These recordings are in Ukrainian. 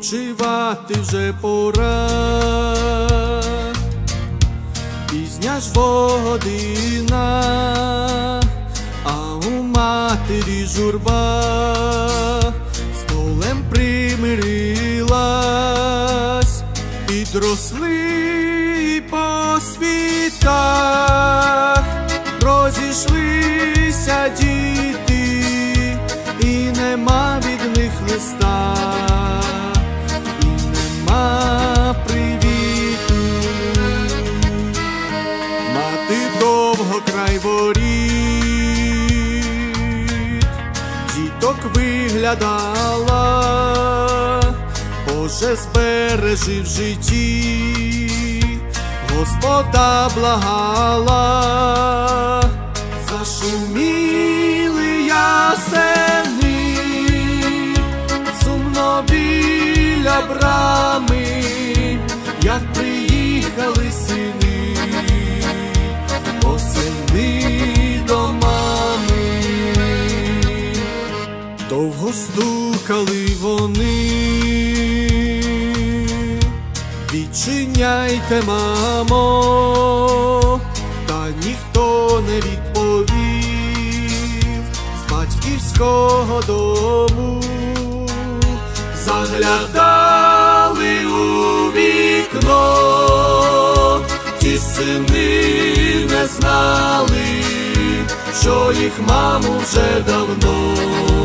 Відпочивати вже пора, пізня ж година, а у матері журба з полем примирилась. Підросли по світах, розійшлися діти, і нема від них листа, і нема привіту. Мати довго край воріт діток виглядала, Боже, збережи в житті, Господа благала. Зашуміли ясени, сумно біля брами, як приїхали сини, осени до мами. Довго стукали вони, відчиняйте, мамо, та ніхто не відповів. З батьківського дому заглядали у вікно, ті сини не знали, що їх маму вже давно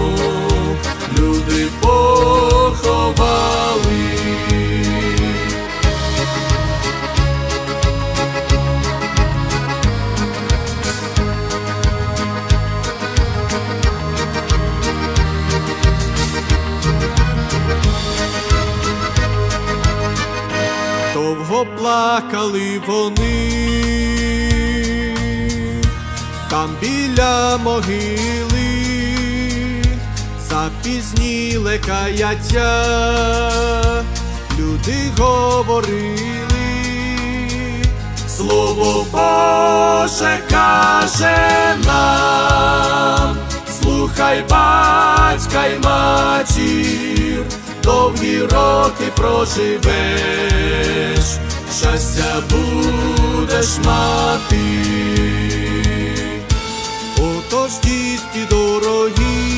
люди поховали. Довго плакали вони там біля могили, запізніле каяття люди говорили. Слово Боже каже нам: слухай батька й матір, довгі роки проживеш, щастя будеш мати. Отож, дітки дорогі,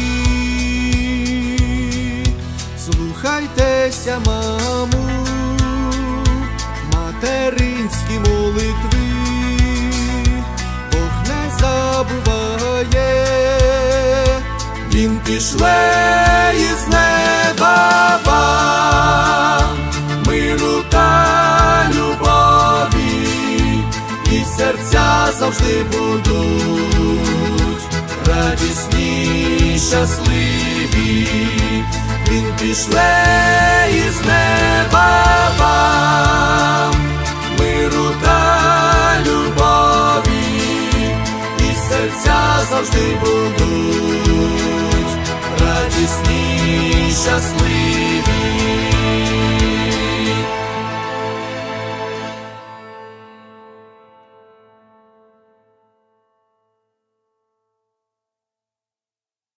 слухайтеся маму, материнські молитви Бог не забуває. Він пішле із неба вам миру та любові, і серця завжди будуть радісні, щасливі. Він пішле із неба вам миру та любові, і серця завжди будуть радісні, щасливі.